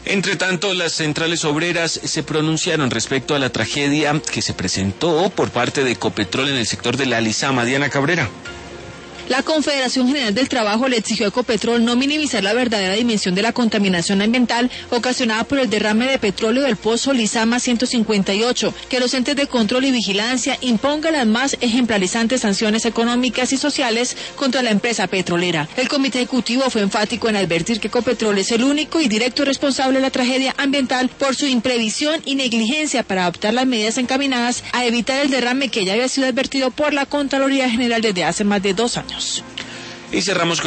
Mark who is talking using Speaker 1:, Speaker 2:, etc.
Speaker 1: Entre tanto, las centrales obreras se pronunciaron respecto a la tragedia que se presentó por parte de Ecopetrol en el sector de la Lizama. Diana Cabrera.
Speaker 2: La Confederación General del Trabajo le exigió a Ecopetrol no minimizar la verdadera dimensión de la contaminación ambiental ocasionada por el derrame de petróleo del pozo Lizama 158, que los entes de control y vigilancia impongan las más ejemplarizantes sanciones económicas y sociales contra la empresa petrolera. El comité ejecutivo fue enfático en advertir que Ecopetrol es el único y directo responsable de la tragedia ambiental por su imprevisión y negligencia para adoptar las medidas encaminadas a evitar el derrame que ya había sido advertido por la Contraloría General desde hace más de 2 años.
Speaker 1: Y cerramos con